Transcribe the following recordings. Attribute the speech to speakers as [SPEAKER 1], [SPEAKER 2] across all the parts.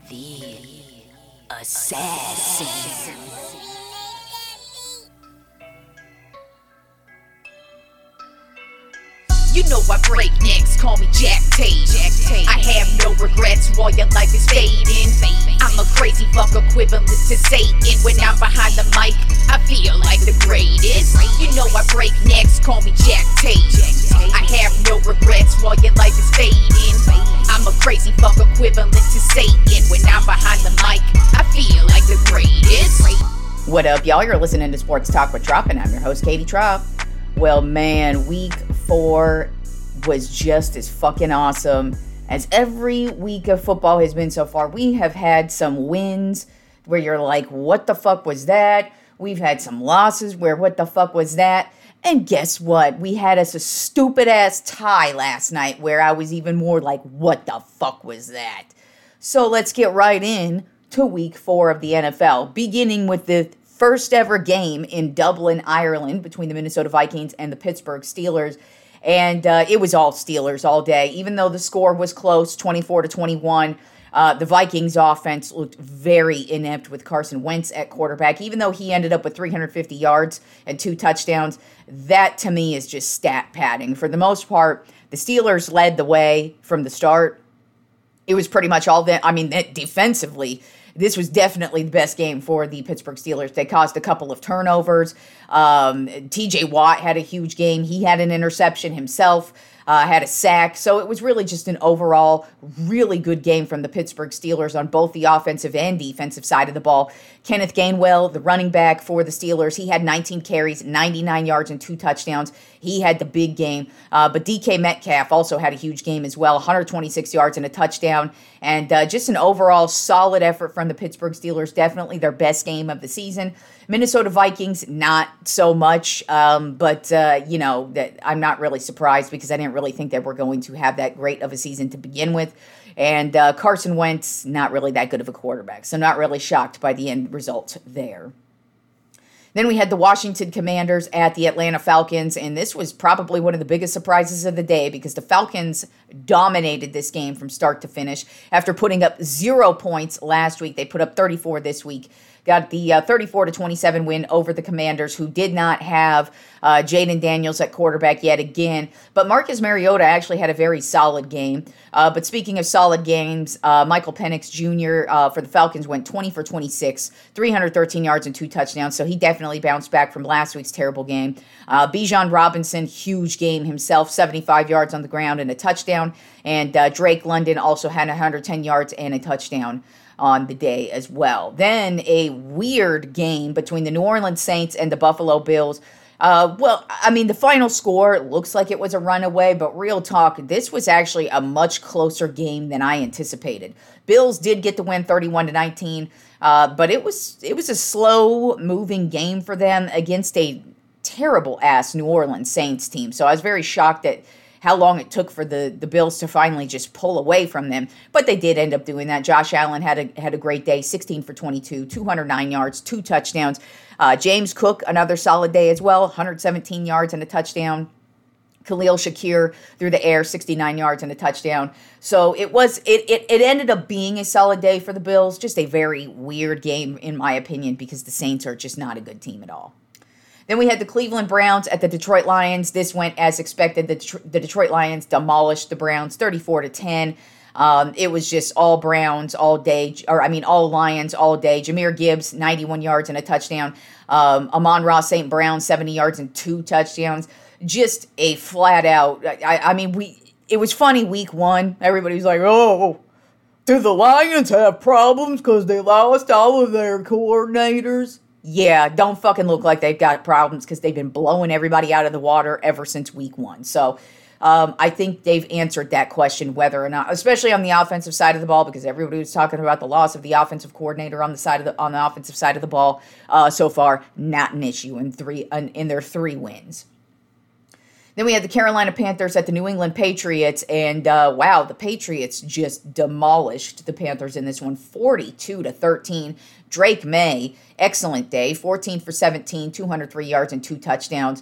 [SPEAKER 1] The Assassin. You know I break necks, call me Jack Tate. I have no regrets while your life is fading. I'm a crazy fuck equivalent to Satan. When I'm behind the mic, I feel like the greatest. You know I break necks, call me Jack Tate. I have no regrets while your life is fading. I'm a crazy fuck equivalent to Satan. When I'm behind the mic, I feel like the greatest.
[SPEAKER 2] What up, y'all? You're listening to Sports Talk with Trop, and I'm your host, Katie Trop. Well, man, week 4 was just as fucking awesome as every week of football has been so far. We have had some wins where you're like, what the fuck was that? We've had some losses where what the fuck was that? And guess what? We had us a stupid ass tie last night where I was even more like, what the fuck was that? So let's get right in to week 4 of the NFL, beginning with the first ever game in Dublin, Ireland, between the Minnesota Vikings and the Pittsburgh Steelers. And it was all Steelers all day. Even though the score was close, 24-21, the Vikings offense looked very inept with Carson Wentz at quarterback. Even though he ended up with 350 yards and 2 touchdowns, that to me is just stat padding. For the most part, the Steelers led the way from the start. It was pretty much all that. I mean, defensively, this was definitely the best game for the Pittsburgh Steelers. They caused a couple of turnovers. TJ Watt had a huge game. He had an interception himself, had a sack. So it was really just an overall really good game from the Pittsburgh Steelers on both the offensive and defensive side of the ball. Kenneth Gainwell, the running back for the Steelers, he had 19 carries, 99 yards, and 2 touchdowns. He had the big game. But DK Metcalf also had a huge game as well, 126 yards and a touchdown. And just an overall solid effort from the Pittsburgh Steelers, definitely their best game of the season. Minnesota Vikings, not so much, but I'm not really surprised because I didn't really think they were going to have that great of a season to begin with. And Carson Wentz, not really that good of a quarterback, so not really shocked by the end result there. Then we had the Washington Commanders at the Atlanta Falcons, and this was probably one of the biggest surprises of the day because the Falcons dominated this game from start to finish. After putting up 0 points last week, they put up 34 this week. Got the 34-27 win over the Commanders, who did not have Jaden Daniels at quarterback yet again. But Marcus Mariota actually had a very solid game. But speaking of solid games, Michael Penix Jr. For the Falcons went 20 for 26, 313 yards and 2 touchdowns. So he definitely bounced back from last week's terrible game. Bijan Robinson, huge game himself, 75 yards on the ground and a touchdown. And Drake London also had 110 yards and a touchdown on the day as well. Then a weird game between the New Orleans Saints and the Buffalo Bills. The final score looks like it was a runaway, but real talk, this was actually a much closer game than I anticipated. Bills did get the win 31-19, but it was a slow-moving game for them against a terrible-ass New Orleans Saints team. So I was very shocked at how long it took for the Bills to finally just pull away from them. But they did end up doing that. Josh Allen had a great day, 16 for 22, 209 yards, 2 touchdowns. James Cook, another solid day as well, 117 yards and a touchdown. Khalil Shakir through the air, 69 yards and a touchdown. So it ended up being a solid day for the Bills. Just a very weird game, in my opinion, because the Saints are just not a good team at all. Then we had the Cleveland Browns at the Detroit Lions. This went as expected. The Detroit Lions demolished the Browns 34-10. It was just all Browns all day, all Lions all day. Jahmyr Gibbs, 91 yards and a touchdown. Amon-Ra St. Brown, 70 yards and 2 touchdowns. Just a flat out. It was funny week 1. Everybody was like, oh, do the Lions have problems because they lost all of their coordinators? Yeah, don't fucking look like they've got problems because they've been blowing everybody out of the water ever since week 1. So I think they've answered that question whether or not, especially on the offensive side of the ball, because everybody was talking about the loss of the offensive coordinator on the offensive side of the ball. So far, not an issue in their 3 wins. Then we had the Carolina Panthers at the New England Patriots, and the Patriots just demolished the Panthers in this one, 42-13. Drake May, excellent day, 14 for 17, 203 yards and 2 touchdowns.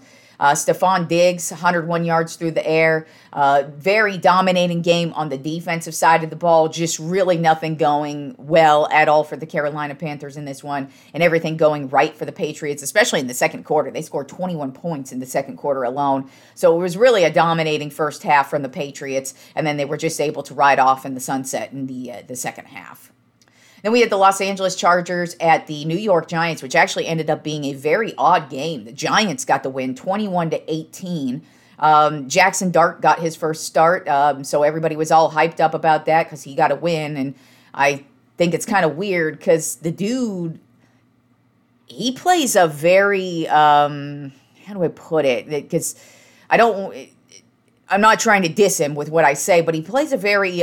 [SPEAKER 2] Stephon Diggs, 101 yards through the air. Very dominating game on the defensive side of the ball. Just really nothing going well at all for the Carolina Panthers in this one, and everything going right for the Patriots, especially in the second quarter. They scored 21 points in the second quarter alone. So it was really a dominating first half from the Patriots, and then they were just able to ride off in the sunset in the second half. Then we had the Los Angeles Chargers at the New York Giants, which actually ended up being a very odd game. The Giants got the win 21-18. Jackson Dart got his first start, so everybody was all hyped up about that because he got a win. And I think it's kind of weird because the dude, he plays a very, how do I put it? Because I'm not trying to diss him with what I say, but he plays a very,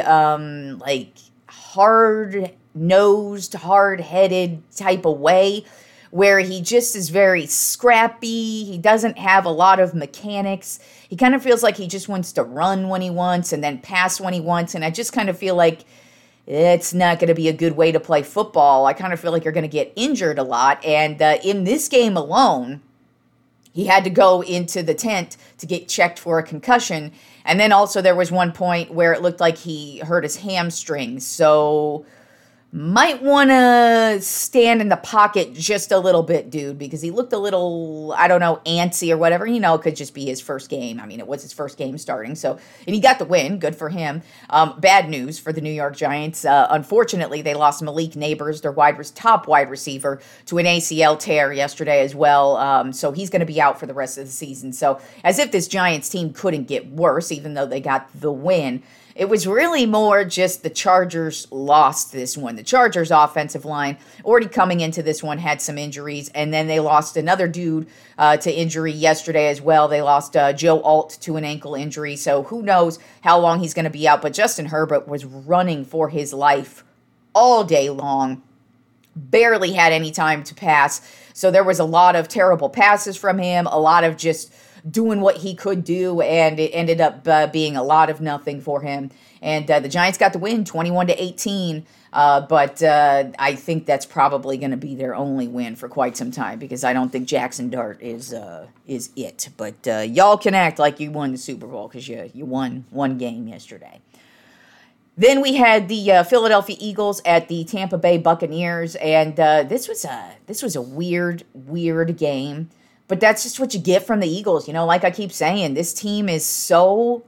[SPEAKER 2] hard-nosed, hard-headed type of way where he just is very scrappy. He doesn't have a lot of mechanics. He kind of feels like he just wants to run when he wants and then pass when he wants, and I just kind of feel like it's not going to be a good way to play football. I kind of feel like you're going to get injured a lot, and in this game alone, he had to go into the tent to get checked for a concussion. And then also there was one point where it looked like he hurt his hamstring. So might want to stand in the pocket just a little bit, dude, because he looked a little, I don't know, antsy or whatever. You know, it could just be his first game. I mean, it was his first game starting. So, and he got the win. Good for him. Bad news for the New York Giants. Unfortunately, they lost Malik Neighbors, their top wide receiver, to an ACL tear yesterday as well. So he's going to be out for the rest of the season. So as if this Giants team couldn't get worse, even though they got the win. It was really more just the Chargers lost this one. The Chargers offensive line already coming into this one had some injuries, and then they lost another dude to injury yesterday as well. They lost Joe Alt to an ankle injury, so who knows how long he's going to be out. But Justin Herbert was running for his life all day long, barely had any time to pass. So there was a lot of terrible passes from him, a lot of just doing what he could do, and it ended up being a lot of nothing for him. And the Giants got the win 21-18, but I think that's probably going to be their only win for quite some time, because I don't think Jackson Dart is it. But y'all can act like you won the Super Bowl because you won one game yesterday. Then we had the Philadelphia Eagles at the Tampa Bay Buccaneers, and this was a weird game. But that's just what you get from the Eagles. You know, like I keep saying, this team is so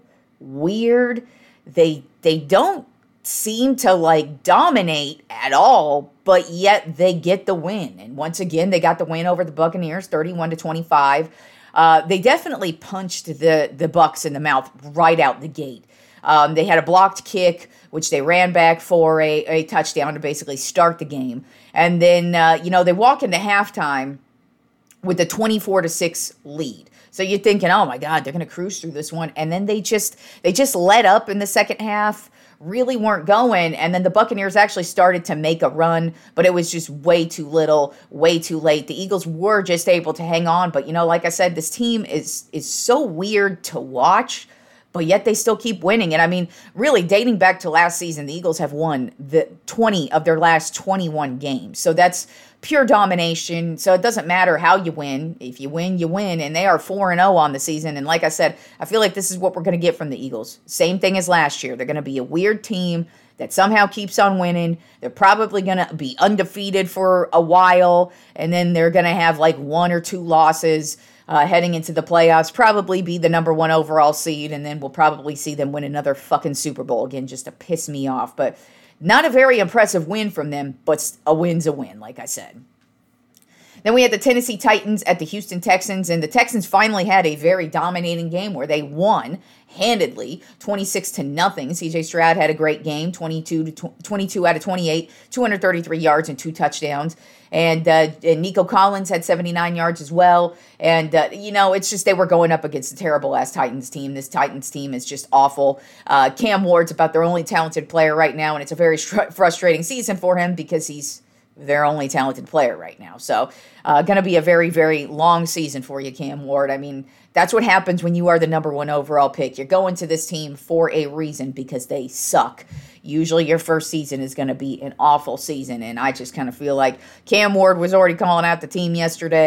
[SPEAKER 2] weird. They don't seem to, like, dominate at all, but yet they get the win. And once again, they got the win over the Buccaneers, 31-25. They definitely punched the Bucs in the mouth right out the gate. They had a blocked kick, which they ran back for a touchdown to basically start the game. And then, they walk into halftime with a 24-6 lead. So you're thinking, oh my God, they're going to cruise through this one. And then they just let up in the second half, really weren't going. And then the Buccaneers actually started to make a run, but it was just way too little, way too late. The Eagles were just able to hang on. But, like I said, this team is so weird to watch, but yet they still keep winning. And I mean, really, dating back to last season, the Eagles have won the 20 of their last 21 games. So that's pure domination. So it doesn't matter how you win. If you win, you win. And they are 4-0 on the season. And like I said, I feel like this is what we're going to get from the Eagles. Same thing as last year. They're going to be a weird team that somehow keeps on winning. They're probably going to be undefeated for a while. And then they're going to have like 1 or 2 losses heading into the playoffs, probably be the number 1 overall seed, and then we'll probably see them win another fucking Super Bowl again just to piss me off. But not a very impressive win from them, but a win's a win, like I said. Then we had the Tennessee Titans at the Houston Texans, and the Texans finally had a very dominating game where they won handedly, 26-0. CJ Stroud had a great game, 22 out of 28, 233 yards and 2 touchdowns. And Nico Collins had 79 yards as well. And, it's just they were going up against a terrible-ass Titans team. This Titans team is just awful. Cam Ward's about their only talented player right now, and it's a very frustrating season for him because he's their only talented player right now. So going to be a very, very long season for you, Cam Ward. I mean, that's what happens when you are the number 1 overall pick. You're going to this team for a reason because they suck. Usually your first season is going to be an awful season, and I just kind of feel like Cam Ward was already calling out the team yesterday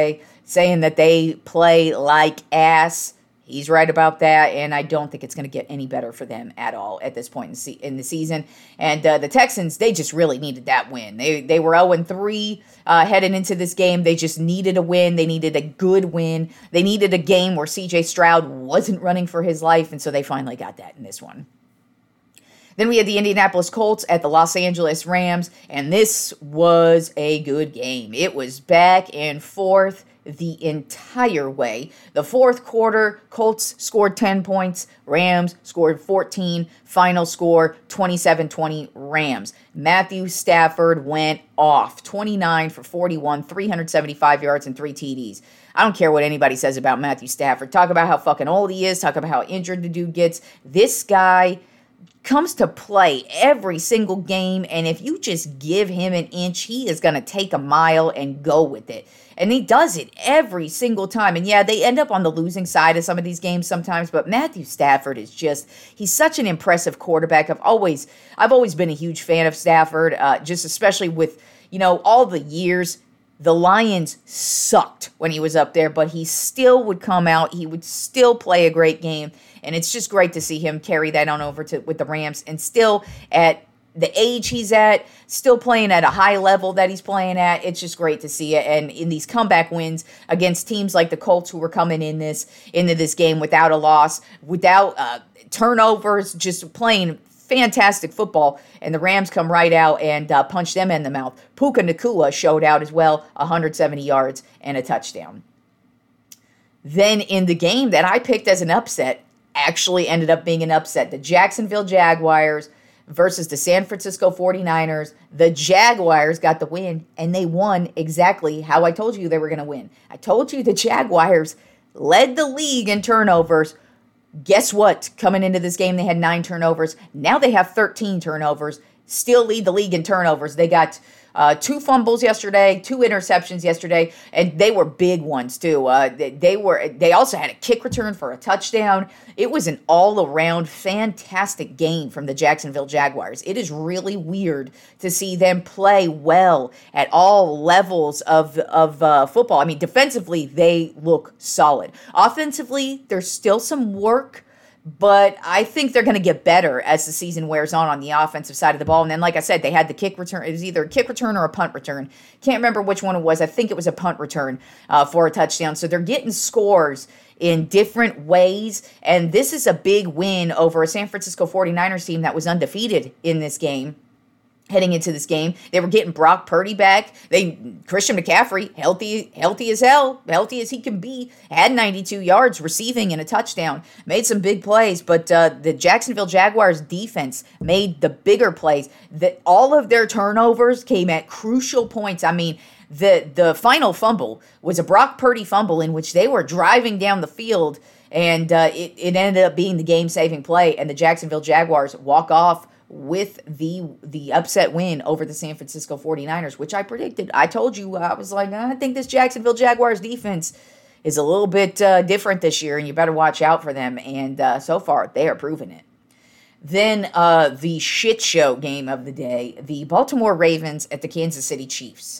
[SPEAKER 2] saying that they play like ass. He's right about that, and I don't think it's going to get any better for them at all at this point in the season. And the Texans, they just really needed that win. They were 0-3 heading into this game. They just needed a win. They needed a good win. They needed a game where C.J. Stroud wasn't running for his life, and so they finally got that in this one. Then we had the Indianapolis Colts at the Los Angeles Rams, and this was a good game. It was back and forth the entire way. The fourth quarter, Colts scored 10 points, Rams scored 14, final score 27-20 Rams. Matthew Stafford went off, 29 for 41, 375 yards and 3 TDs. I don't care what anybody says about Matthew Stafford. Talk about how fucking old he is, talk about how injured the dude gets. This guy comes to play every single game, and if you just give him an inch, he is going to take a mile and go with it. And he does it every single time. And yeah, they end up on the losing side of some of these games sometimes, but Matthew Stafford is he's such an impressive quarterback. I've always been a huge fan of Stafford, just especially with, all the years. The Lions sucked when he was up there, but he still would come out. He would still play a great game. And it's just great to see him carry that on over with the Rams, and still at the age he's at, still playing at a high level that he's playing at. It's just great to see it. And in these comeback wins against teams like the Colts, who were coming into this game without a loss, without turnovers, just playing fantastic football, and the Rams come right out and punch them in the mouth. Puka Nacua showed out as well, 170 yards and a touchdown. Then in the game that I picked as an upset, actually ended up being an upset. The Jacksonville Jaguars versus the San Francisco 49ers. The Jaguars got the win, and they won exactly how I told you they were going to win. I told you the Jaguars led the league in turnovers. Guess what? Coming into this game, they had 9 turnovers. Now they have 13 turnovers. Still lead the league in turnovers. They got 2 fumbles yesterday, 2 interceptions yesterday, and they were big ones too. They also had a kick return for a touchdown. It was an all-around fantastic game from the Jacksonville Jaguars. It is really weird to see them play well at all levels of football. I mean, defensively, they look solid. Offensively, there's still some work, but I think they're going to get better as the season wears on the offensive side of the ball. And then, like I said, they had the kick return. It was either a kick return or a punt return. Can't remember which one it was. I think it was a punt return for a touchdown. So they're getting scores in different ways. And this is a big win over a San Francisco 49ers team that was undefeated in this game. Heading into this game, they were getting Brock Purdy back. Christian McCaffrey, healthy as hell, healthy as he can be, had 92 yards receiving and a touchdown. Made some big plays, but the Jacksonville Jaguars defense made the bigger plays. All of their turnovers came at crucial points. I mean, the final fumble was a Brock Purdy fumble in which they were driving down the field, and it ended up being the game-saving play, and the Jacksonville Jaguars walk off with the upset win over the San Francisco 49ers, which I predicted. I told you, I was like, I think this Jacksonville Jaguars defense is a little bit different this year, and you better watch out for them. And so far, they are proving it. Then the shit show game of the day, the Baltimore Ravens at the Kansas City Chiefs.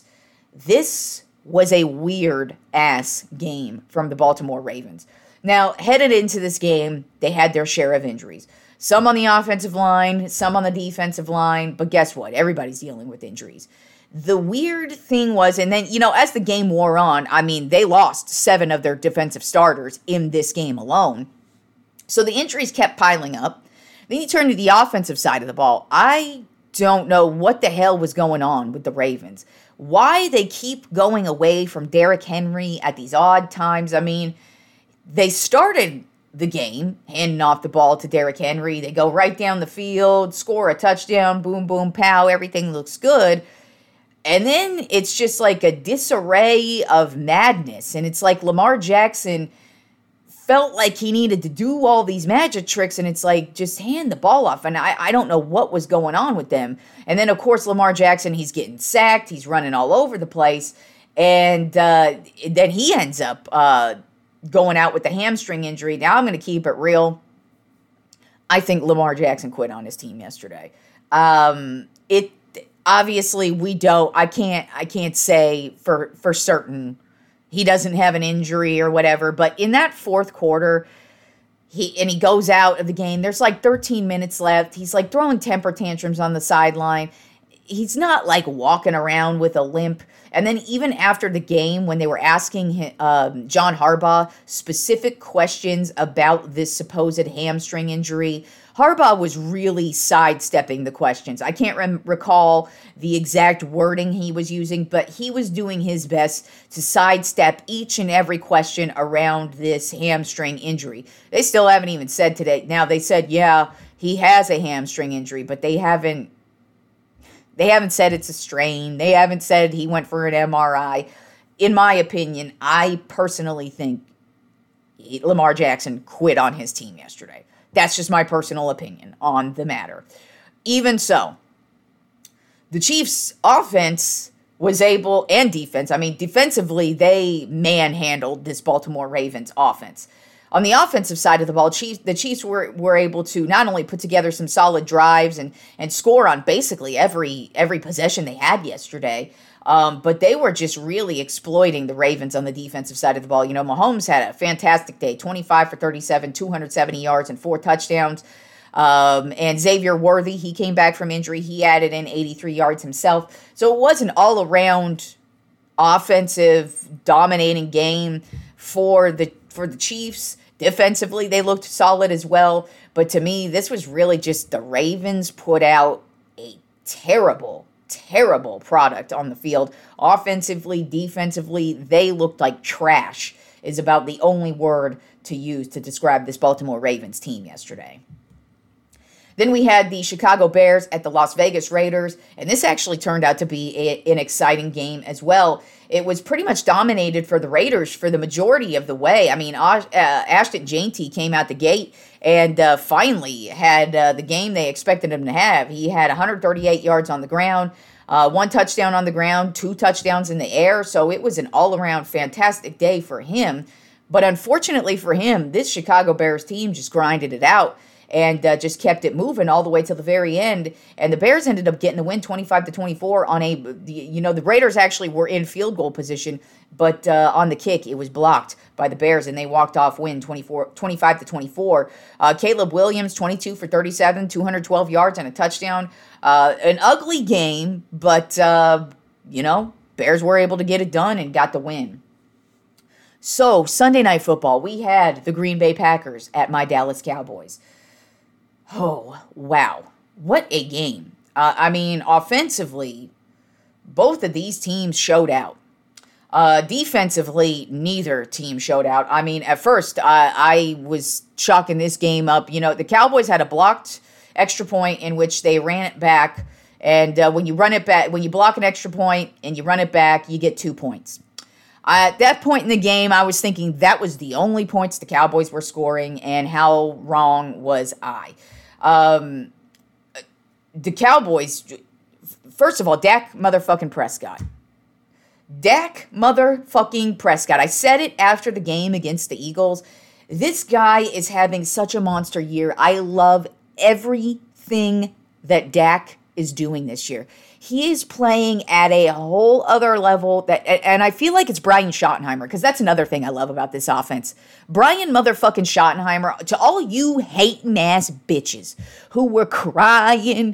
[SPEAKER 2] This was a weird-ass game from the Baltimore Ravens. Now, headed into this game, they had their share of injuries. Some on the offensive line, some on the defensive line, but guess what? Everybody's dealing with injuries. The weird thing was, and then, as the game wore on, I mean, they lost 7 of their defensive starters in this game alone. So the injuries kept piling up. Then you turn to the offensive side of the ball. I don't know what the hell was going on with the Ravens. Why they keep going away from Derrick Henry at these odd times. I mean, they started the game, handing off the ball to Derrick Henry. They go right down the field, score a touchdown, boom, boom, pow, everything looks good. And then it's just like a disarray of madness. And it's like Lamar Jackson felt like he needed to do all these magic tricks, and it's like, just hand the ball off. And I don't know what was going on with them. And then, of course, Lamar Jackson, he's getting sacked. He's running all over the place. And then he ends up going out with a hamstring injury. Now I'm going to keep it real. I think Lamar Jackson quit on his team yesterday. Obviously I can't say for certain he doesn't have an injury or whatever. But in that fourth quarter, he goes out of the game. There's like 13 minutes left. He's like throwing temper tantrums on the sideline. He's not like walking around with a limp. And then even after the game, when they were asking John Harbaugh specific questions about this supposed hamstring injury, Harbaugh was really sidestepping the questions. I can't recall the exact wording he was using, but he was doing his best to sidestep each and every question around this hamstring injury. They still haven't even said today. Now, they said, yeah, he has a hamstring injury, but they haven't said it's a strain. They haven't said he went for an MRI. In my opinion, I personally think Lamar Jackson quit on his team yesterday. That's just my personal opinion on the matter. Even so, the Chiefs' offense was able, and defense, defensively, they manhandled this Baltimore Ravens offense. On the offensive side of the ball, the Chiefs were able to not only put together some solid drives and score on basically every possession they had yesterday, but they were just really exploiting the Ravens on the defensive side of the ball. You know, Mahomes had a fantastic day, 25 for 37, 270 yards and 4 touchdowns. And Xavier Worthy, he came back from injury. He added in 83 yards himself. So it was an all-around offensive dominating game for the Chiefs. Defensively, they looked solid as well. But to me, this was really just the Ravens put out a terrible product on the field. Offensively, defensively, they looked like trash is about the only word to use to describe this Baltimore Ravens team yesterday. Then we had the Chicago Bears at the Las Vegas Raiders, and this actually turned out to be an exciting game as well. It was pretty much dominated for the Raiders for the majority of the way. I mean, Ashton Jeanty came out the gate and finally had the game they expected him to have. He had 138 yards on the ground, 1 touchdown on the ground, 2 touchdowns in the air, so it was an all-around fantastic day for him. But unfortunately for him, this Chicago Bears team just grinded it out and just kept it moving all the way till the very end. And the Bears ended up getting the win 25-24 on the Raiders actually were in field goal position, but on the kick, it was blocked by the Bears, and they walked off win 25-24. Caleb Williams, 22 for 37, 212 yards and a touchdown. An ugly game, but, Bears were able to get it done and got the win. So, Sunday Night Football, we had the Green Bay Packers at my Dallas Cowboys. Oh, wow. What a game. Offensively, both of these teams showed out. Defensively, neither team showed out. At first, I was chalking this game up. You know, the Cowboys had a blocked extra point in which they ran it back. And when you block an extra point and you run it back, you get 2 points. At that point in the game, I was thinking that was the only points the Cowboys were scoring, and how wrong was I? The Cowboys, first of all, Dak motherfucking Prescott. I said it after the game against the Eagles. This guy is having such a monster year. I love everything that Dak is doing this year. He is playing at a whole other level, and I feel like it's Brian Schottenheimer, because that's another thing I love about this offense. Brian motherfucking Schottenheimer, to all you hating ass bitches who were crying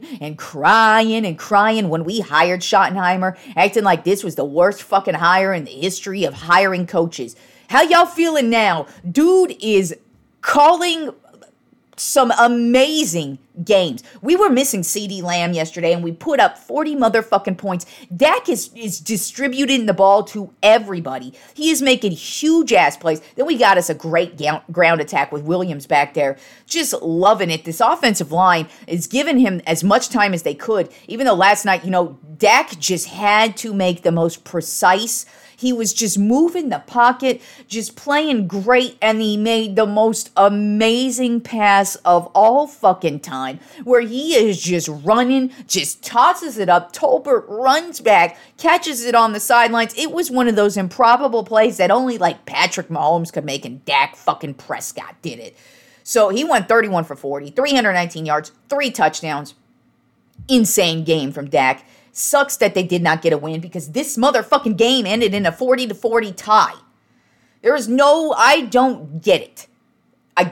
[SPEAKER 2] when we hired Schottenheimer, acting like this was the worst fucking hire in the history of hiring coaches. How y'all feeling now? Dude is calling some amazing games. We were missing CeeDee Lamb yesterday, and we put up 40 motherfucking points. Dak is distributing the ball to everybody. He is making huge-ass plays. Then we got us a great ground attack with Williams back there. Just loving it. This offensive line is giving him as much time as they could, even though last night, Dak just had to make the most precise. He was just moving the pocket, just playing great, and he made the most amazing pass of all fucking time, where he is just running, just tosses it up. Tolbert runs back, catches it on the sidelines. It was one of those improbable plays that only Patrick Mahomes could make, and Dak fucking Prescott did it. So he went 31 for 40, 319 yards, 3 touchdowns. Insane game from Dak. Sucks that they did not get a win, because this motherfucking game ended in a 40-40 tie. I don't get it. I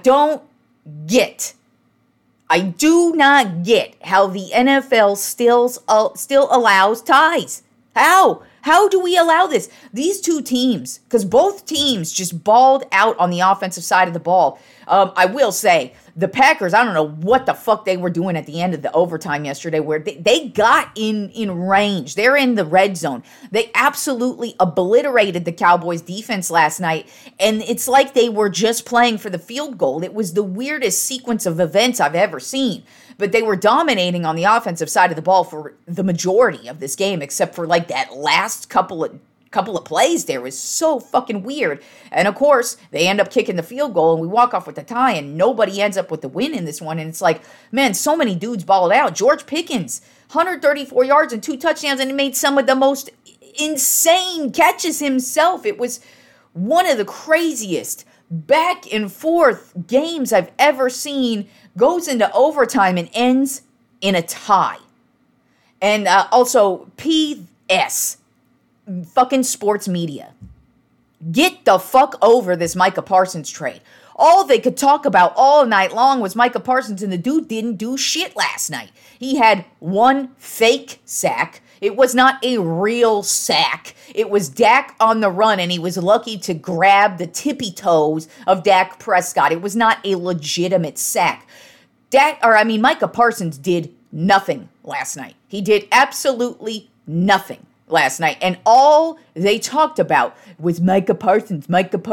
[SPEAKER 2] do not get how the NFL still allows ties. How do we allow this? These two teams, because both teams just balled out on the offensive side of the ball. I will say, the Packers, I don't know what the fuck they were doing at the end of the overtime yesterday where they got in range. They're in the red zone. They absolutely obliterated the Cowboys defense last night, and it's like they were just playing for the field goal. It was the weirdest sequence of events I've ever seen. But they were dominating on the offensive side of the ball for the majority of this game, except for like that last couple of plays there was so fucking weird. And of course, they end up kicking the field goal and we walk off with the tie and nobody ends up with the win in this one. And it's like, man, so many dudes balled out. George Pickens, 134 yards and 2 touchdowns, and he made some of the most insane catches himself. It was one of the craziest back and forth games I've ever seen. Goes into overtime and ends in a tie. And also, P.S. fucking sports media. Get the fuck over this Micah Parsons trade. All they could talk about all night long was Micah Parsons, and the dude didn't do shit last night. He had one fake sack. It was not a real sack. It was Dak on the run, and he was lucky to grab the tippy toes of Dak Prescott. It was not a legitimate sack. Micah Parsons did nothing last night. He did absolutely nothing last night. And all they talked about was Micah Parsons.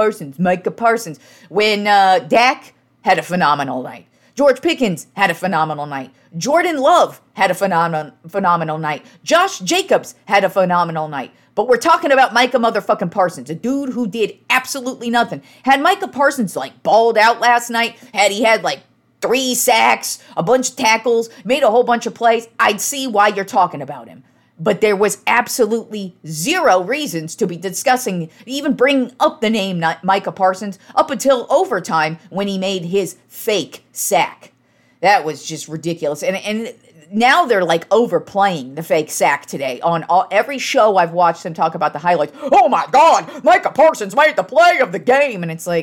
[SPEAKER 2] When Dak had a phenomenal night. George Pickens had a phenomenal night. Jordan Love had a phenomenal night. Josh Jacobs had a phenomenal night. But we're talking about Micah motherfucking Parsons, a dude who did absolutely nothing. Had Micah Parsons balled out last night, had 3 sacks, a bunch of tackles, made a whole bunch of plays, I'd see why you're talking about him. But there was absolutely zero reasons to be discussing, even bringing up the name Micah Parsons up until overtime when he made his fake sack. That was just ridiculous. And now they're overplaying the fake sack today. On every show I've watched them talk about the highlights. Oh my God, Micah Parsons made the play of the game. And it's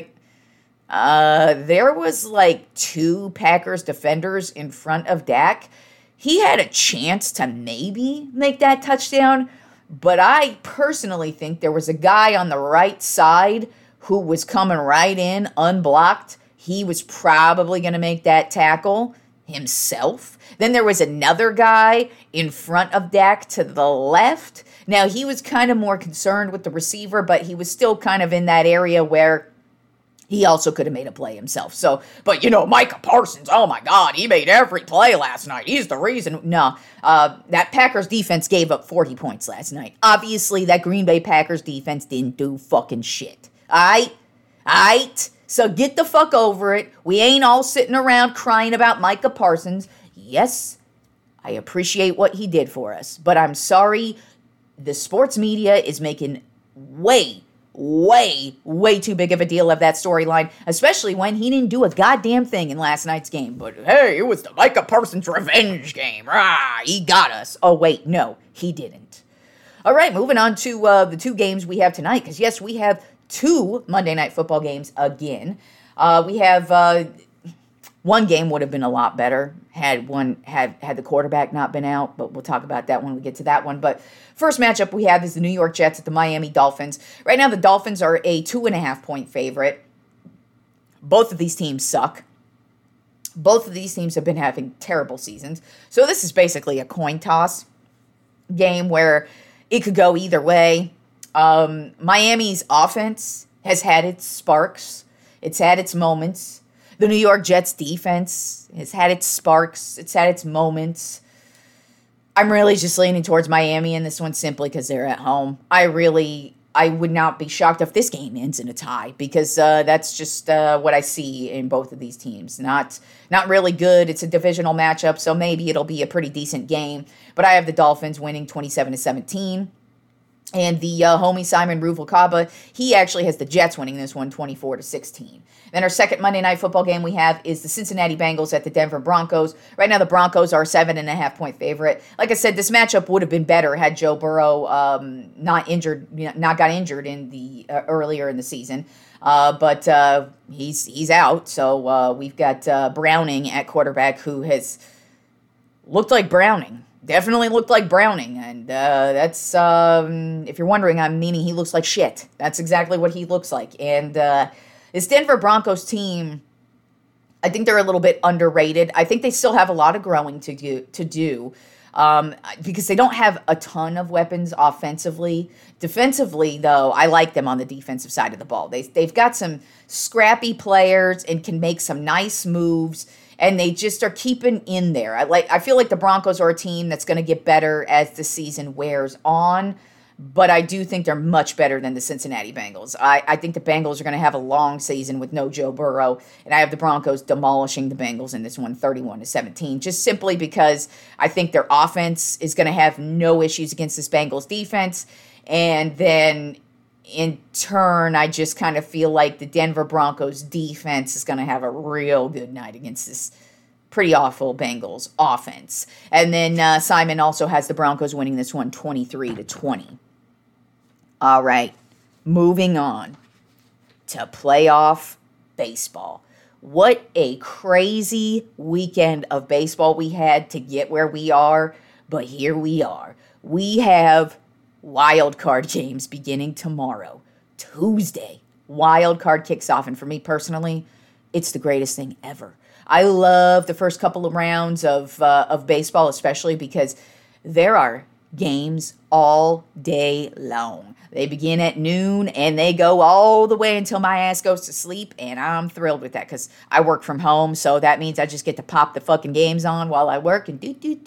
[SPEAKER 2] there was 2 Packers defenders in front of Dak. He had a chance to maybe make that touchdown, but I personally think there was a guy on the right side who was coming right in unblocked. He was probably going to make that tackle himself. Then there was another guy in front of Dak to the left. Now, he was kind of more concerned with the receiver, but he was still kind of in that area where he also could have made a play himself. But Micah Parsons, oh my God, he made every play last night. He's the reason. No, that Packers defense gave up 40 points last night. Obviously, that Green Bay Packers defense didn't do fucking shit. Aight? So get the fuck over it. We ain't all sitting around crying about Micah Parsons. Yes, I appreciate what he did for us, but I'm sorry, the sports media is making way too big of a deal of that storyline, especially when he didn't do a goddamn thing in last night's game. But hey, it was the Micah Parsons revenge game. He got us. Oh wait, no, he didn't. All right, moving on to the 2 games we have tonight, because yes, we have 2 Monday Night Football games again. We have one game would have been a lot better had the quarterback not been out, but we'll talk about that when we get to that one. But first matchup we have is the New York Jets at the Miami Dolphins. Right now, the Dolphins are a 2.5-point favorite. Both of these teams suck. Both of these teams have been having terrible seasons. So this is basically a coin toss game where it could go either way. Miami's offense has had its sparks. It's had its moments. The New York Jets defense has had its sparks. It's had its moments. I'm really just leaning towards Miami in this one simply because they're at home. I would not be shocked if this game ends in a tie because that's just what I see in both of these teams. Not really good. It's a divisional matchup, so maybe it'll be a pretty decent game. But I have the Dolphins winning 27-17. And the homie Simon Ruvalcaba, he actually has the Jets winning this one 24-16. Then our second Monday Night Football game we have is the Cincinnati Bengals at the Denver Broncos. Right now the Broncos are a 7.5-point favorite. Like I said, this matchup would have been better had Joe Burrow not got injured in the earlier in the season. But he's out. So we've got Browning at quarterback, who has looked like Browning. Definitely looked like Browning, and that's, if you're wondering, I'm meaning he looks like shit. That's exactly what he looks like. And this Denver Broncos team, I think they're a little bit underrated. I think they still have a lot of growing to do because they don't have a ton of weapons offensively. Defensively, though, I like them on the defensive side of the ball. They've got some scrappy players and can make some nice moves. And they just are keeping in there. I feel like the Broncos are a team that's going to get better as the season wears on. But I do think they're much better than the Cincinnati Bengals. I think the Bengals are going to have a long season with no Joe Burrow. And I have the Broncos demolishing the Bengals in this one, 31-17. Just simply because I think their offense is going to have no issues against this Bengals defense. And then in turn, I just kind of feel like the Denver Broncos defense is going to have a real good night against this pretty awful Bengals offense. And then Simon also has the Broncos winning this one 23-20. All right, moving on to playoff baseball. What a crazy weekend of baseball we had to get where we are, but here we are. We have wild card games beginning tomorrow, Tuesday. Wild card kicks off, and for me personally, it's the greatest thing ever. I love the first couple of rounds of baseball, especially because there are games all day long. They begin at noon and they go all the way until my ass goes to sleep, and I'm thrilled with that because I work from home, so that means I just get to pop the fucking games on while I work and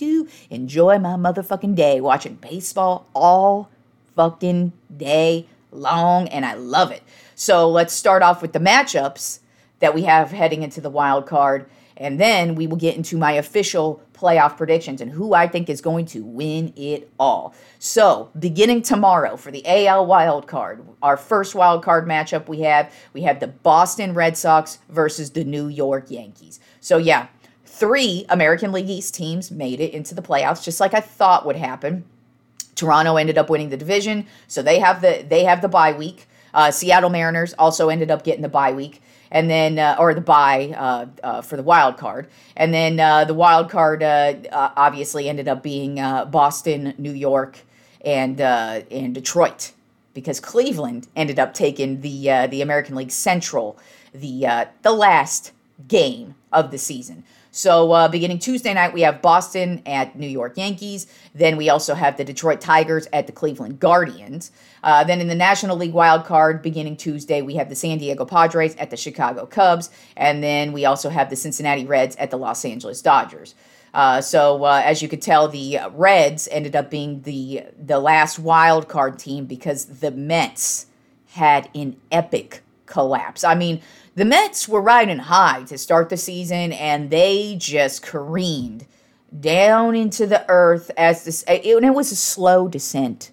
[SPEAKER 2] enjoy my motherfucking day watching baseball all fucking day long, and I love it. So let's start off with the matchups that we have heading into the wild card, and then we will get into my official playoff predictions and who I think is going to win it all. So, beginning tomorrow for the AL wild card, our first wild card matchup we have the Boston Red Sox versus the New York Yankees. So yeah, 3 American League East teams made it into the playoffs, just like I thought would happen. Toronto ended up winning the division, so they have the bye week. Seattle Mariners also ended up getting the bye week, and then or the bye for the wild card, and then the wild card obviously ended up being Boston, New York, and Detroit, because Cleveland ended up taking the American League Central, the last game of the season. So beginning Tuesday night, we have Boston at New York Yankees. Then we also have the Detroit Tigers at the Cleveland Guardians. Then in the National League wild card, beginning Tuesday, we have the San Diego Padres at the Chicago Cubs. And then we also have the Cincinnati Reds at the Los Angeles Dodgers. So as you could tell, the Reds ended up being the last wild card team because the Mets had an epic collapse. I mean, the Mets were riding high to start the season, and they just careened down into the earth and it was a slow descent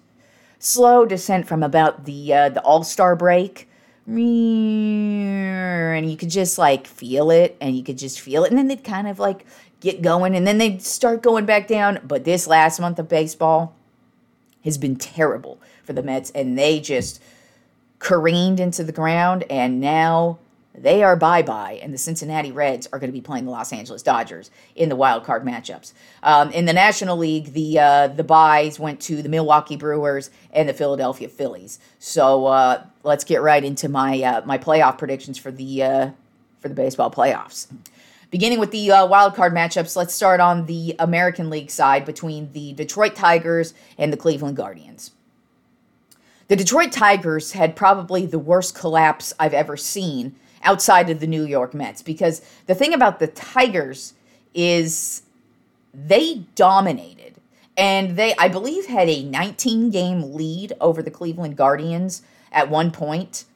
[SPEAKER 2] from about the All-Star break, and you could just feel it, and then they'd kind of get going, and then they'd start going back down. But this last month of baseball has been terrible for the Mets, and they just careened into the ground, and now they are bye-bye, and the Cincinnati Reds are going to be playing the Los Angeles Dodgers in the wild card matchups. In the National League, the byes went to the Milwaukee Brewers and the Philadelphia Phillies. So let's get right into my my playoff predictions for the baseball playoffs. Beginning with the wild card matchups, let's start on the American League side between the Detroit Tigers and the Cleveland Guardians. The Detroit Tigers had probably the worst collapse I've ever seen outside of the New York Mets, because the thing about the Tigers is they dominated, and they, I believe, had a 19-game lead over the Cleveland Guardians at one point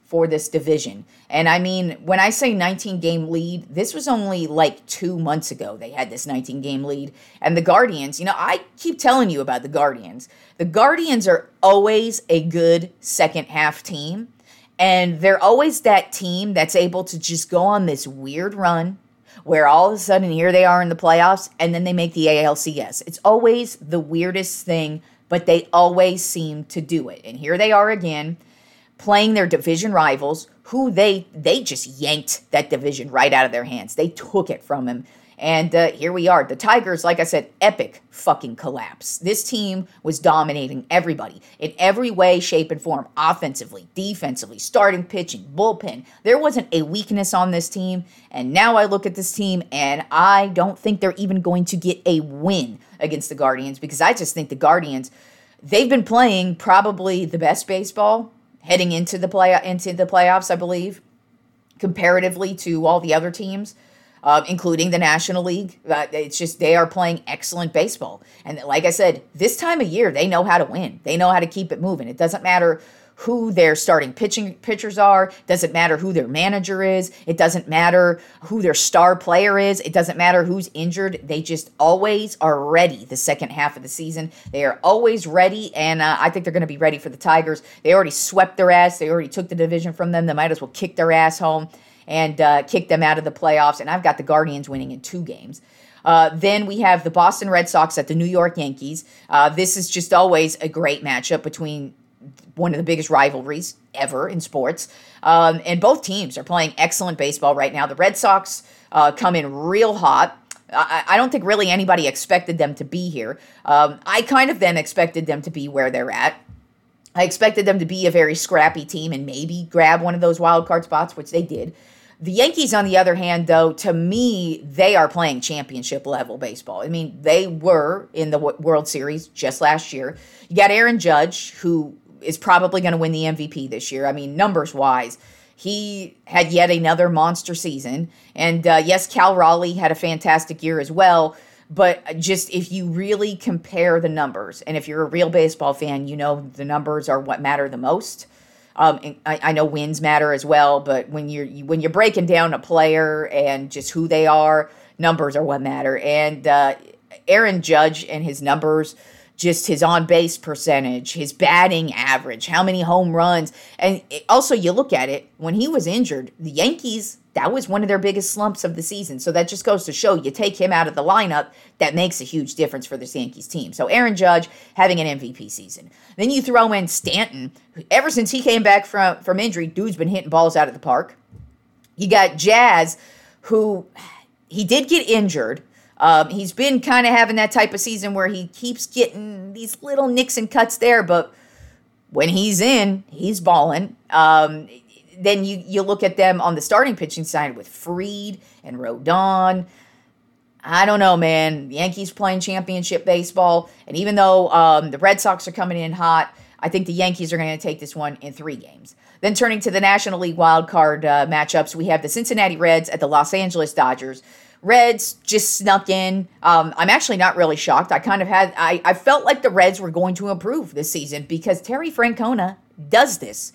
[SPEAKER 2] for this division. And I mean, when I say 19-game lead, this was only like 2 months ago they had this 19-game lead. And the Guardians, I keep telling you about the Guardians. The Guardians are always a good second half team. And they're always that team that's able to just go on this weird run where all of a sudden here they are in the playoffs and then they make the ALCS. It's always the weirdest thing, but they always seem to do it. And here they are again, playing their division rivals, who they just yanked that division right out of their hands. They took it from them. And here we are. The Tigers, like I said, epic fucking collapse. This team was dominating everybody in every way, shape, and form. Offensively, defensively, starting pitching, bullpen. There wasn't a weakness on this team. And now I look at this team and I don't think they're even going to get a win against the Guardians, because I just think the Guardians, they've been playing probably the best baseball heading into the playoffs, I believe, comparatively to all the other teams. Including the National League. It's just they are playing excellent baseball. And like I said, this time of year, they know how to win. They know how to keep it moving. It doesn't matter who their starting pitchers are. It doesn't matter who their manager is. It doesn't matter who their star player is. It doesn't matter who's injured. They just always are ready the second half of the season. They are always ready, and I think they're going to be ready for the Tigers. They already swept their ass. They already took the division from them. They might as well kick their ass home and kick them out of the playoffs. And I've got the Guardians winning in 2 games. Then we have the Boston Red Sox at the New York Yankees. This is just always a great matchup between one of the biggest rivalries ever in sports. And both teams are playing excellent baseball right now. The Red Sox come in real hot. I don't think really anybody expected them to be here. I kind of then expected them to be where they're at. I expected them to be a very scrappy team and maybe grab one of those wild card spots, which they did. The Yankees, on the other hand, though, to me, they are playing championship-level baseball. I mean, they were in the World Series just last year. You got Aaron Judge, who is probably going to win the MVP this year. I mean, numbers-wise, he had yet another monster season. And, yes, Cal Raleigh had a fantastic year as well. But just if you really compare the numbers, and if you're a real baseball fan, you know the numbers are what matter the most. I know wins matter as well, but when you're breaking down a player and just who they are, numbers are what matter. And Aaron Judge and his numbers, just his on-base percentage, his batting average, how many home runs. And also you look at it, when he was injured, the Yankees, that was one of their biggest slumps of the season. So that just goes to show you take him out of the lineup, that makes a huge difference for this Yankees team. So Aaron Judge having an MVP season. Then you throw in Stanton. Ever since he came back from injury, dude's been hitting balls out of the park. You got Jazz, who he did get injured. He's been kind of having that type of season where he keeps getting these little nicks and cuts there, but when he's in, he's balling. Then you look at them on the starting pitching side with Fried and Rodon. I don't know, man. The Yankees playing championship baseball, and even though the Red Sox are coming in hot, I think the Yankees are going to take this one in 3 games. Then turning to the National League wildcard matchups, we have the Cincinnati Reds at the Los Angeles Dodgers. Reds just snuck in. I'm actually not really shocked. I felt like the Reds were going to improve this season because Terry Francona does this.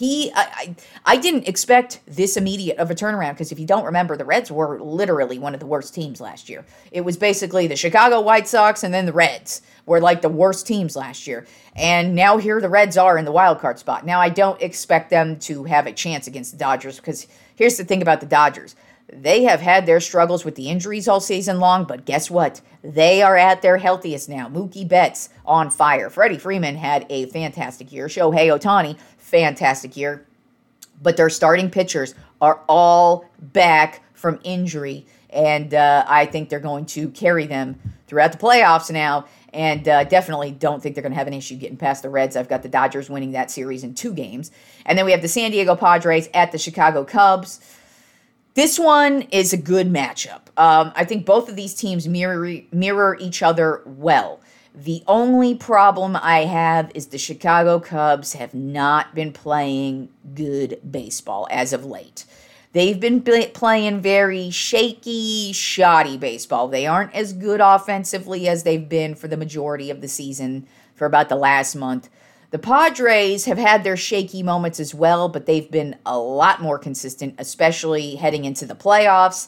[SPEAKER 2] I didn't expect this immediate of a turnaround because if you don't remember, the Reds were literally one of the worst teams last year. It was basically the Chicago White Sox and then the Reds were like the worst teams last year. And now here the Reds are in the wild card spot. Now I don't expect them to have a chance against the Dodgers because here's the thing about the Dodgers. They have had their struggles with the injuries all season long, but guess what? They are at their healthiest now. Mookie Betts on fire. Freddie Freeman had a fantastic year. Shohei Ohtani, fantastic year. But their starting pitchers are all back from injury, and I think they're going to carry them throughout the playoffs now, and definitely don't think they're going to have an issue getting past the Reds. I've got the Dodgers winning that series in 2 games. And then we have the San Diego Padres at the Chicago Cubs. This one is a good matchup. I think both of these teams mirror each other well. The only problem I have is the Chicago Cubs have not been playing good baseball as of late. They've been playing very shaky, shoddy baseball. They aren't as good offensively as they've been for the majority of the season, for about the last month. The Padres have had their shaky moments as well, but they've been a lot more consistent, especially heading into the playoffs.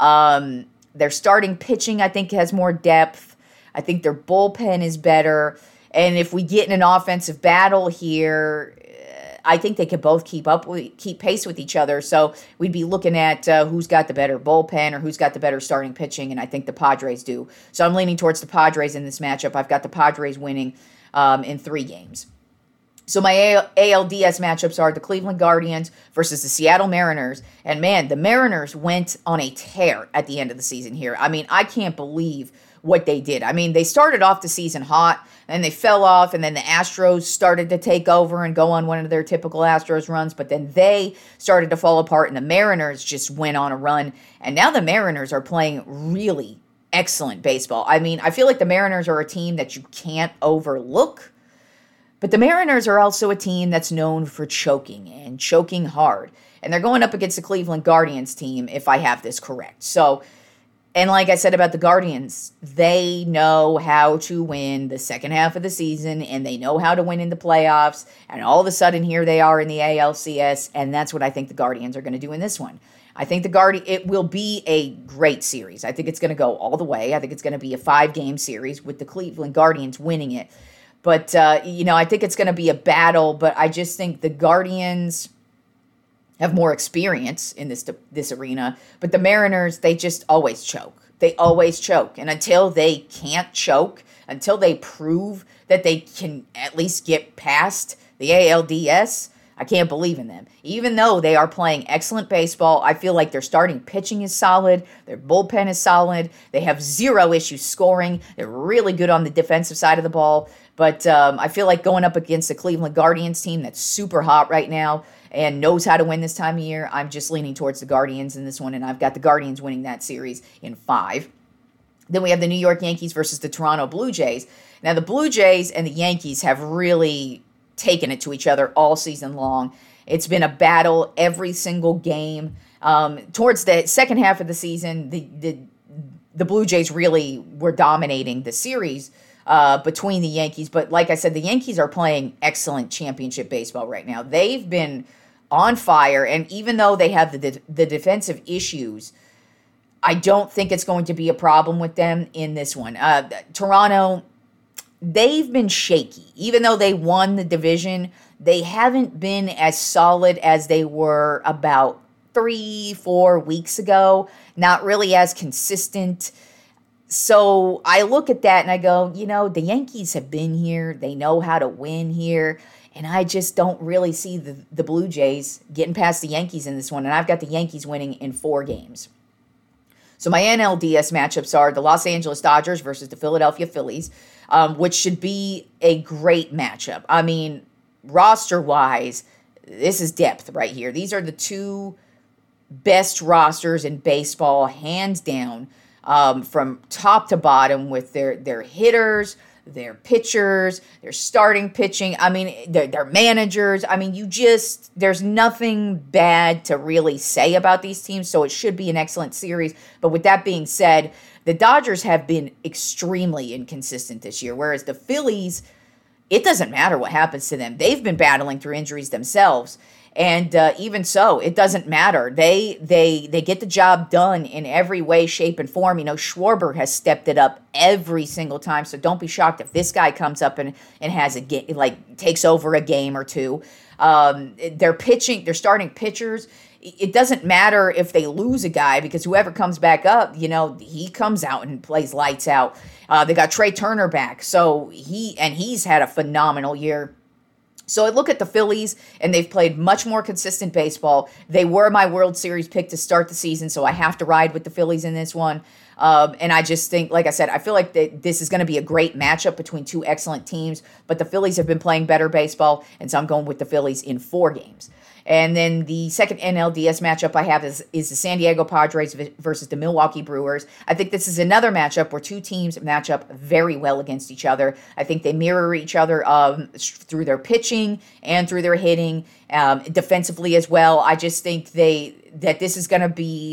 [SPEAKER 2] Their starting pitching, I think, has more depth. I think their bullpen is better. And if we get in an offensive battle here, I think they could both keep pace with each other. So we'd be looking at who's got the better bullpen or who's got the better starting pitching, and I think the Padres do. So I'm leaning towards the Padres in this matchup. I've got the Padres winning in 3 games. So my ALDS matchups are the Cleveland Guardians versus the Seattle Mariners. And man, the Mariners went on a tear at the end of the season here. I mean, I can't believe what they did. I mean, they started off the season hot, and they fell off, and then the Astros started to take over and go on one of their typical Astros runs, but then they started to fall apart, and the Mariners just went on a run, and now the Mariners are playing really excellent baseball. I mean, I feel like the Mariners are a team that you can't overlook, but the Mariners are also a team that's known for choking and choking hard, and they're going up against the Cleveland Guardians team, if I have this correct. So, and like I said about the Guardians, they know how to win the second half of the season, and they know how to win in the playoffs, and all of a sudden here they are in the ALCS, and that's what I think the Guardians are going to do in this one. I think it will be a great series. I think it's going to go all the way. I think it's going to be a 5-game series with the Cleveland Guardians winning it. But, I think it's going to be a battle, but I just think the Guardians have more experience in this arena, but the Mariners, they just always choke. They always choke, and until they can't choke, until they prove that they can at least get past the ALDS, I can't believe in them. Even though they are playing excellent baseball, I feel like their starting pitching is solid, their bullpen is solid, they have zero issues scoring, they're really good on the defensive side of the ball, but I feel like going up against the Cleveland Guardians team that's super hot right now and knows how to win this time of year, I'm just leaning towards the Guardians in this one, and I've got the Guardians winning that series in 5. Then we have the New York Yankees versus the Toronto Blue Jays. Now, the Blue Jays and the Yankees have really taken it to each other all season long. It's been a battle every single game. Towards the second half of the season, the Blue Jays really were dominating the series between the Yankees. But like I said, the Yankees are playing excellent championship baseball right now. They've been on fire, and even though they have the defensive issues, I don't think it's going to be a problem with them in this one. Toronto, they've been shaky. Even though they won the division, they haven't been as solid as they were about 3-4 weeks ago. Not really as consistent. So I look at that and I go, the Yankees have been here. They know how to win here. And I just don't really see the Blue Jays getting past the Yankees in this one. And I've got the Yankees winning in 4 games. So my NLDS matchups are the Los Angeles Dodgers versus the Philadelphia Phillies, which should be a great matchup. I mean, roster-wise, this is depth right here. These are the 2 best rosters in baseball, hands down, from top to bottom, with their hitters, their pitchers, their starting pitching. I mean, their managers. I mean, there's nothing bad to really say about these teams, so it should be an excellent series. But with that being said, the Dodgers have been extremely inconsistent this year, whereas the Phillies, it doesn't matter what happens to them. They've been battling through injuries themselves. And even so, it doesn't matter. They get the job done in every way, shape, and form. Schwarber has stepped it up every single time. So don't be shocked if this guy comes up and has a game, takes over a game or two. Their pitching, their starting pitchers, it doesn't matter if they lose a guy, because whoever comes back up, he comes out and plays lights out. They got Trey Turner back, so he's had a phenomenal year. So I look at the Phillies, and they've played much more consistent baseball. They were my World Series pick to start the season, so I have to ride with the Phillies in this one. And I just think, like I said, I feel like this is going to be a great matchup between 2 excellent teams, but the Phillies have been playing better baseball, and so I'm going with the Phillies in 4 games. And then the second NLDS matchup I have is the San Diego Padres versus the Milwaukee Brewers. I think this is another matchup where 2 teams match up very well against each other. I think they mirror each other through their pitching and through their hitting, defensively as well. I just think that this is going to be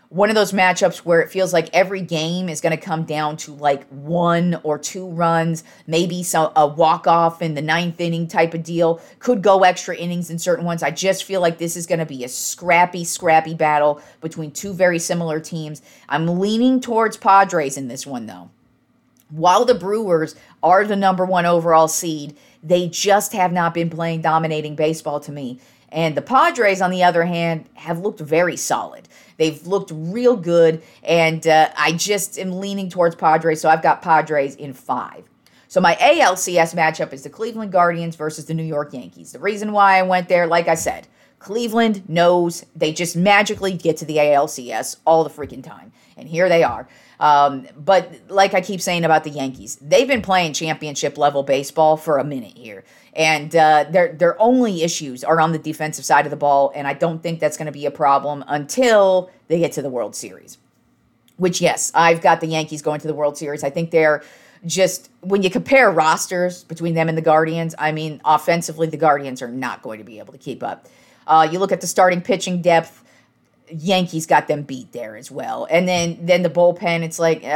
[SPEAKER 2] one of those matchups where it feels like every game is going to come down to like 1 or 2 runs, maybe a walk-off in the 9th inning type of deal. Could go extra innings in certain ones. I just feel like this is going to be a scrappy battle between two very similar teams. I'm leaning towards Padres in this one, though. While the Brewers are the number 1 overall seed, they just have not been playing dominating baseball to me. And the Padres, on the other hand, have looked very solid. They've looked real good, and I just am leaning towards Padres, so I've got Padres in 5. So my ALCS matchup is the Cleveland Guardians versus the New York Yankees. The reason why I went there, like I said, Cleveland knows they just magically get to the ALCS all the freaking time. And here they are. But like I keep saying about the Yankees, they've been playing championship level baseball for a minute here. And their only issues are on the defensive side of the ball, and I don't think that's going to be a problem until they get to the World Series. Which, yes, I've got the Yankees going to the World Series. I think they're just, when you compare rosters between them and the Guardians, I mean, offensively, the Guardians are not going to be able to keep up. You look at the starting pitching depth, Yankees got them beat there as well. And then the bullpen, it's like,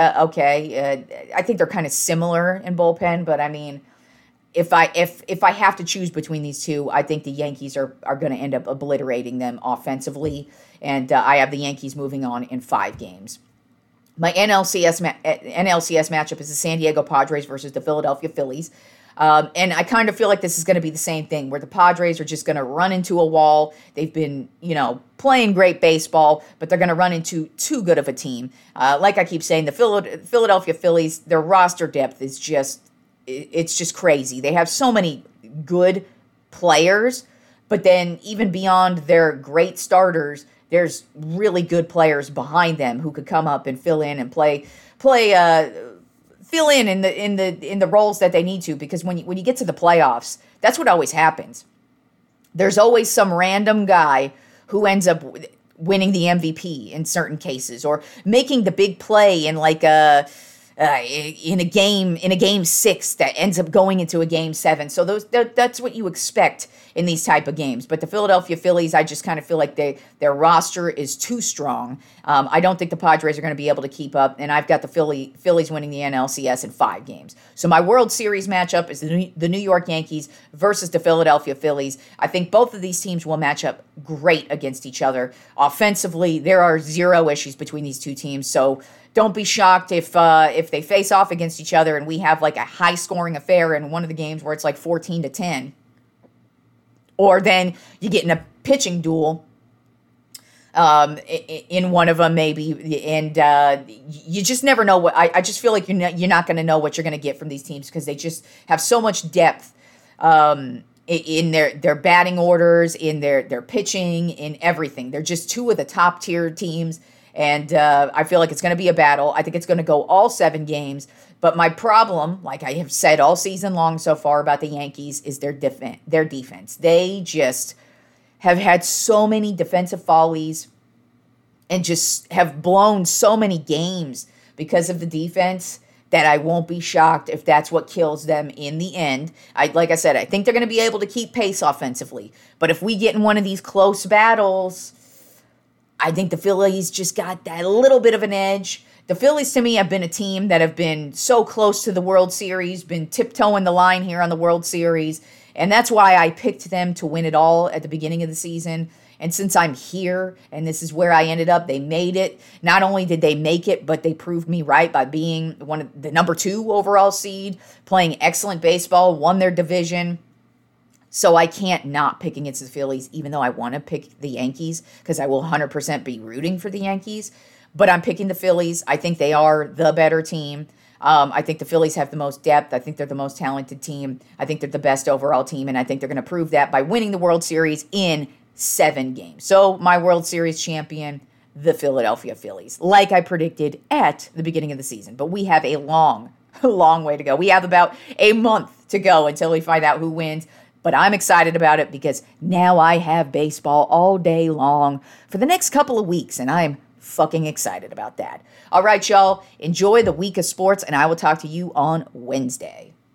[SPEAKER 2] okay, I think they're kind of similar in bullpen, but I mean, if I have to choose between these two, I think the Yankees are going to end up obliterating them offensively, and I have the Yankees moving on in 5 games. My NLCS matchup is the San Diego Padres versus the Philadelphia Phillies. And I kind of feel like this is going to be the same thing, where the Padres are just going to run into a wall. They've been, playing great baseball, but they're going to run into too good of a team. Like I keep saying, the Philadelphia Phillies, their roster depth is it's just crazy. They have so many good players, but then even beyond their great starters, there's really good players behind them who could come up and fill in and fill in the roles that they need to, because when you get to the playoffs, that's what always happens. There's always some random guy who ends up winning the MVP in certain cases, or making the big play in in a game 6 that ends up going into a game 7. So that's what you expect in these type of games. But the Philadelphia Phillies, I just kind of feel like their roster is too strong. I don't think the Padres are going to be able to keep up, and I've got the Phillies winning the NLCS in 5 games. So my World Series matchup is the New York Yankees versus the Philadelphia Phillies. I think both of these teams will match up great against each other. Offensively, there are 0 issues between these two teams, so don't be shocked if they face off against each other and we have like a high-scoring affair in one of the games where it's like 14-10. Or then you get in a pitching duel in one of them maybe, and you just never know what. I just feel like you're not going to know what you're going to get from these teams, because they just have so much depth in their batting orders, in their pitching, in everything. They're just 2 of the top tier teams. And I feel like it's going to be a battle. I think it's going to go all 7 games. But my problem, like I have said all season long so far about the Yankees, is their defense. They just have had so many defensive follies and just have blown so many games because of the defense that I won't be shocked if that's what kills them in the end. Like I said, I think they're going to be able to keep pace offensively. But if we get in one of these close battles, I think the Phillies just got that little bit of an edge. The Phillies, to me, have been a team that have been so close to the World Series, been tiptoeing the line here on the World Series, and that's why I picked them to win it all at the beginning of the season. And since I'm here, and this is where I ended up, they made it. Not only did they make it, but they proved me right by being one of the number 2 overall seed, playing excellent baseball, won their division. So I can't not pick against the Phillies, even though I want to pick the Yankees, because I will 100% be rooting for the Yankees. But I'm picking the Phillies. I think they are the better team. I think the Phillies have the most depth. I think they're the most talented team. I think they're the best overall team, and I think they're going to prove that by winning the World Series in 7 games. So my World Series champion, the Philadelphia Phillies, like I predicted at the beginning of the season. But we have a long way to go. We have about a month to go until we find out who wins. But I'm excited about it because now I have baseball all day long for the next couple of weeks, and I'm fucking excited about that. All right, y'all, enjoy the week of sports, and I will talk to you on Wednesday.